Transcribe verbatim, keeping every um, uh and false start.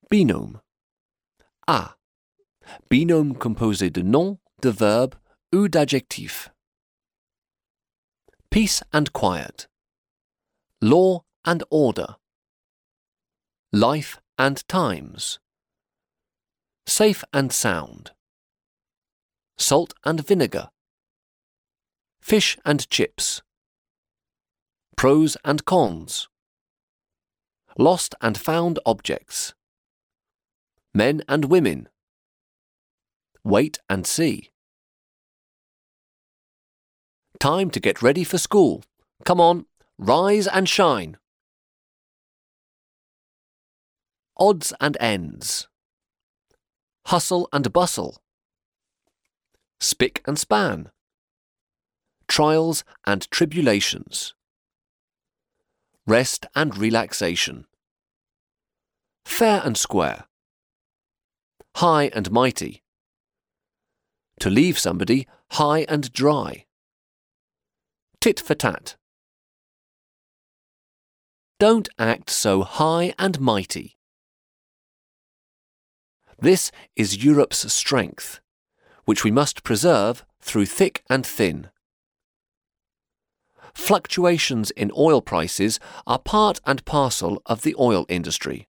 Binôme. A. Binôme composé de nom, de verbe ou d'adjectif. Peace and quiet. Law and order. Life and times. Safe and sound. Salt and vinegar. Fish and chips. Pros and cons. Lost and found objects. Men and women. Wait and see. Time to get ready for school. Come on, rise and shine. Odds and ends. Hustle and bustle. Spick and span. Trials and tribulations. Rest and relaxation. Fair and square. High and mighty. To leave somebody high and dry. Tit for tat. Don't act so high and mighty. This is Europe's strength, which we must preserve through thick and thin. Fluctuations in oil prices are part and parcel of the oil industry.